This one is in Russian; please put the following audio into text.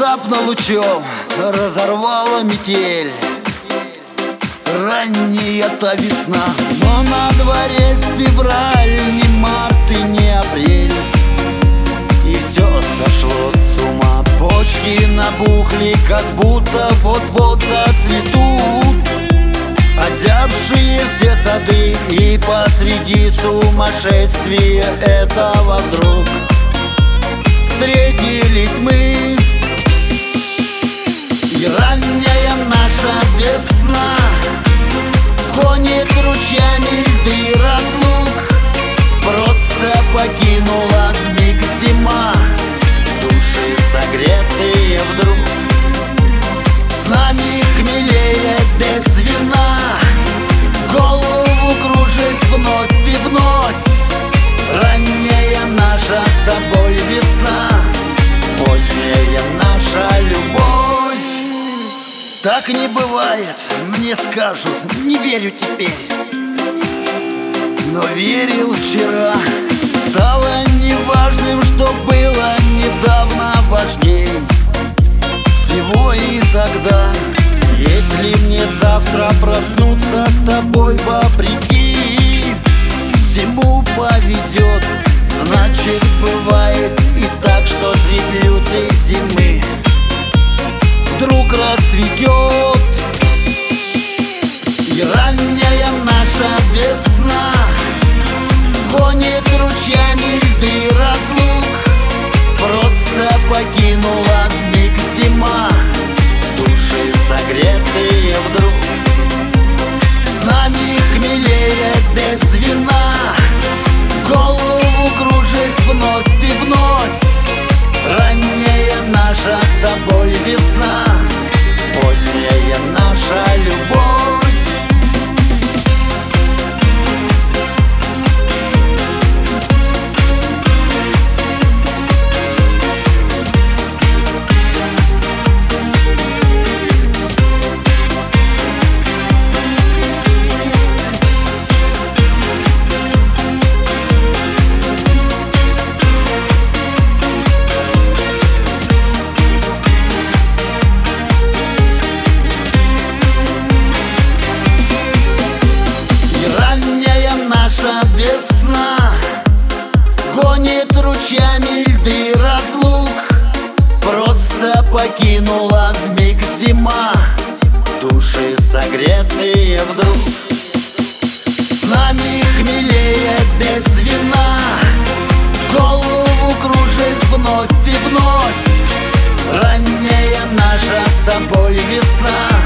Внезапно лучом разорвала метель. Ранняя-то весна, но на дворе февраль, не март и не апрель. И все сошло с ума, почки набухли, как будто вот-вот зацветут. Озябшие все сады, и посреди сумасшествия этого вдруг встретились мы. И ранняя наша весна гонит ручьями льды разлук. Просто покинула вмиг зима, души согретые вдруг. С нами хмелее без вина, голову кружит вновь и вновь. Ранняя наша с тобой весна, поздняя наша любовь. Так не бывает, мне скажут, не верю теперь, но верил вчера. Стало неважным, что было недавно, важней всего и тогда. Если мне завтра проснуться с тобой вопреки, всему повезет. Значит, бывает и так, что средь лютой зимы вдруг расцветет. И ранняя наша весна гонит ручьями льды разлук. Просто покинула вмиг зима, души согретые вдруг. С нами хмелее без вина, голову кружит вновь и вновь. Ранняя наша с тобой весна, поздняя наша любовь. Наша весна гонит ручьями льды разлук. Просто покинула вмиг зима, души согретые вдруг. С нами хмелее без вина, голову кружит вновь и вновь. Ранняя наша с тобой весна,